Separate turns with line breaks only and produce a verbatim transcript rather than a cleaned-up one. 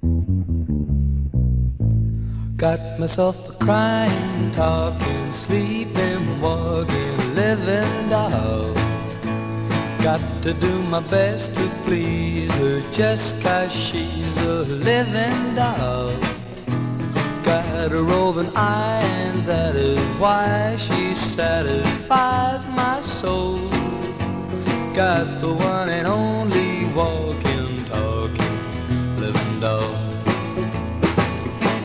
Got myself a crying, talking, sleeping, walking, living doll. Got to do my best to please her just 'cause she's a living doll. Got a roving eye and that is why she satisfies my soul. Got the one and only